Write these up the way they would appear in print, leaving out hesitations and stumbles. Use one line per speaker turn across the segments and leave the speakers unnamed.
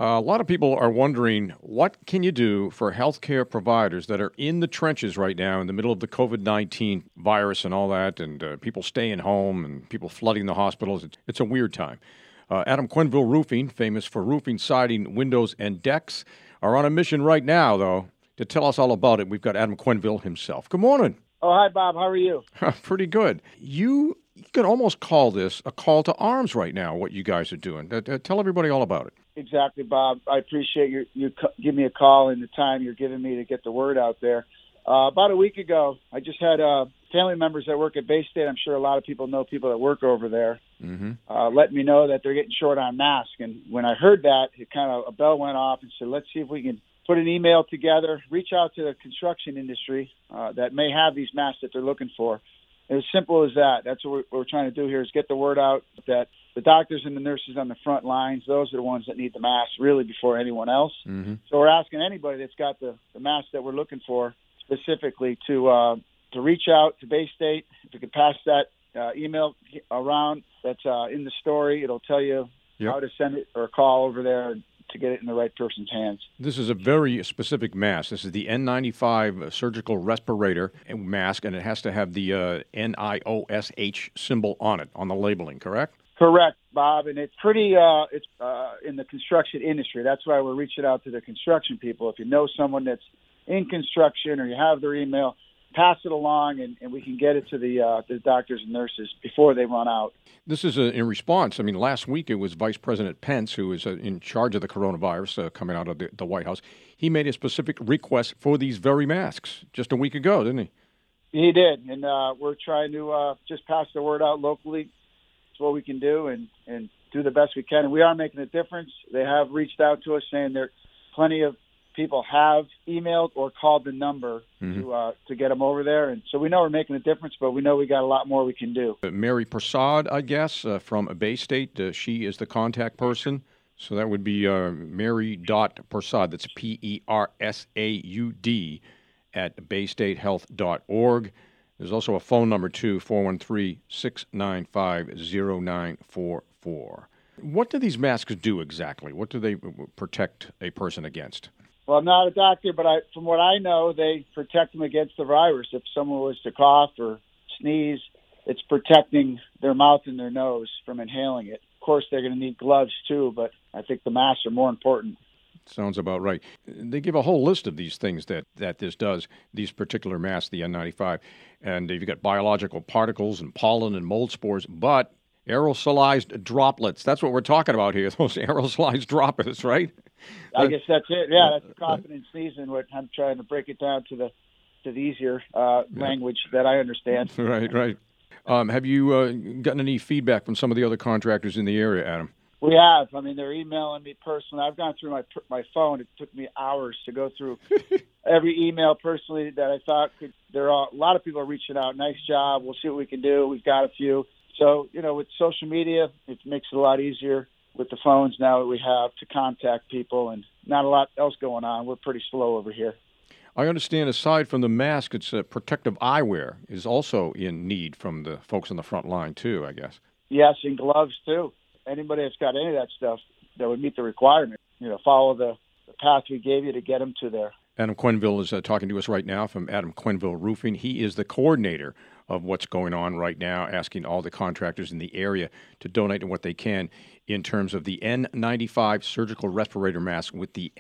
A lot of people are wondering, what can you do for healthcare providers that are in the trenches right now in the middle of the COVID-19 virus and all that, and people staying home and people flooding the hospitals? It's a weird time. Adam Quenneville Roofing, famous for roofing, siding, windows, and decks, are on a mission right now, though, to tell us all about it. We've got Adam Quenneville himself. Good morning.
Oh, hi, Bob. How are you?
Pretty good. You can almost call this a call to arms right now, what you guys are doing. Tell everybody all about it.
Exactly, Bob. I appreciate you give me a call and the time you're giving me to get the word out there. About a week ago, I just had family members that work at Bay State. I'm sure a lot of people know people that work over there. Let me know that they're getting short on masks. And when I heard that, a bell went off and said, let's see if we can put an email together, reach out to the construction industry that may have these masks that they're looking for. As simple as that. That's what we're trying to do here, is get the word out that the doctors and the nurses on the front lines, those are the ones that need the mask really before anyone else. So we're asking anybody that's got the mask that we're looking for specifically to reach out to Bay State. If you could pass that email around that's in the story, it'll tell you how to send it, or call over there to get it in the right person's hands.
This is a very specific mask. This is the N95 surgical respirator mask, and it has to have the NIOSH symbol on it, on the labeling, correct?
Correct, Bob, and it's pretty, it's in the construction industry. That's why we're reaching out to the construction people. If you know someone that's in construction or you have their email, pass it along, and we can get it to the doctors and nurses before they run out.
This is in response. I mean, last week it was Vice President Pence, who is in charge of the coronavirus coming out of the White House. He made a specific request for these very masks just a week ago, didn't he?
He did, and we're trying to just pass the word out locally. It's what we can do, and do the best we can. And we are making a difference. They have reached out to us saying there plenty of people have emailed or called the number to get them over there. And so we know we're making a difference, but we know we got a lot more we can do.
Mary Prasad, I guess, from Bay State, she is the contact person. So that would be Mary.Prasad, that's PERSAUD, at baystatehealth.org. There's also a phone number, too, 413-695-0944. What do these masks do exactly? What do they protect a person against?
Well, I'm not a doctor, but from what I know, they protect them against the virus. If someone was to cough or sneeze, it's protecting their mouth and their nose from inhaling it. Of course, they're going to need gloves, too, but I think the masks are more important.
Sounds about right. They give a whole list of these things that this does, these particular masks, the N95. And you've got biological particles and pollen and mold spores, but aerosolized droplets. That's what we're talking about here, those aerosolized droplets, right?
I guess that's it. Yeah, that's the coughing and sneezing. What I'm trying to break it down to the easier language that I understand.
Right. Have you gotten any feedback from some of the other contractors in the area, Adam?
We have. I mean, they're emailing me personally. I've gone through my phone. It took me hours to go through every email personally that I thought could. A lot of people are reaching out. Nice job. We'll see what we can do. We've got a few. So, with social media, it makes it a lot easier with the phones now that we have to contact people, and not a lot else going on. We're pretty slow over here.
I understand aside from the mask, it's protective eyewear is also in need from the folks on the front line, too, I guess.
Yes, and gloves, too. Anybody that's got any of that stuff that would meet the requirement, follow the path we gave you to get them to there.
Adam Quenneville is talking to us right now from Adam Quenneville Roofing. He is the coordinator of what's going on right now, asking all the contractors in the area to donate what they can in terms of the N95 surgical respirator mask with the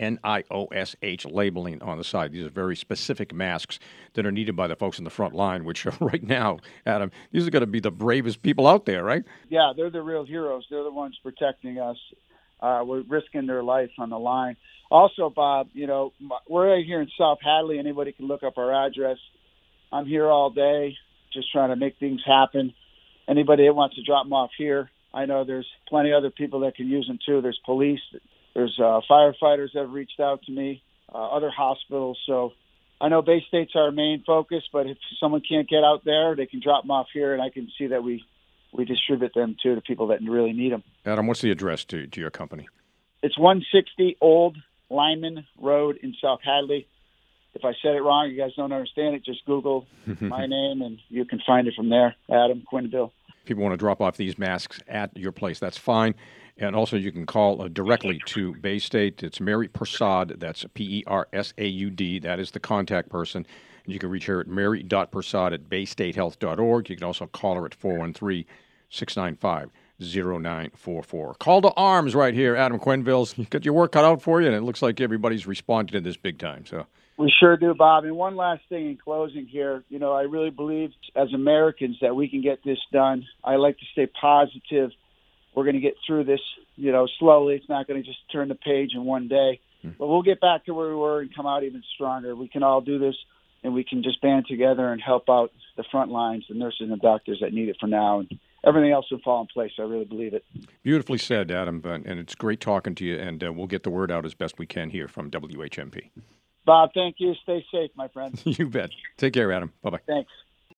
NIOSH labeling on the side. These are very specific masks that are needed by the folks in the front line, which right now, Adam, these are going to be the bravest people out there, right?
Yeah, they're the real heroes. They're the ones protecting us. We're risking their life on the line. Also, Bob, we're right here in South Hadley. Anybody can look up our address. I'm here all day just trying to make things happen. Anybody that wants to drop them off here, I know there's plenty of other people that can use them too. There's police, there's firefighters that have reached out to me, other hospitals. So I know Bay State's our main focus, but if someone can't get out there, they can drop them off here, and I can see that we distribute them to the people that really need them.
Adam, what's the address to your company?
It's 160 Old Lyman Road in South Hadley. If I said it wrong, you guys don't understand it, just Google my name, and you can find it from there, Adam Quenneville.
People want to drop off these masks at your place, that's fine. And also, you can call directly to Bay State. It's Mary Persaud. That's Persaud. That is the contact person. And you can reach her at mary.persaud@baystatehealth.org. You can also call her at 413-695-0944. Call to arms right here, Adam Quenneville's. You got your work cut out for you, and it looks like everybody's responded to this big time. So
We sure do, Bob. And one last thing in closing here. I really believe as Americans that we can get this done. I like to stay positive. We're going to get through this, slowly. It's not going to just turn the page in one day. But we'll get back to where we were and come out even stronger. We can all do this, and we can just band together and help out the front lines, the nurses and doctors that need it for now. And everything else will fall in place. I really believe it.
beautifully said, Adam. And it's great talking to you, and we'll get the word out as best we can here from WHMP.
Bob, thank you. Stay safe, my friend.
You bet. Take care, Adam. Bye-bye.
Thanks.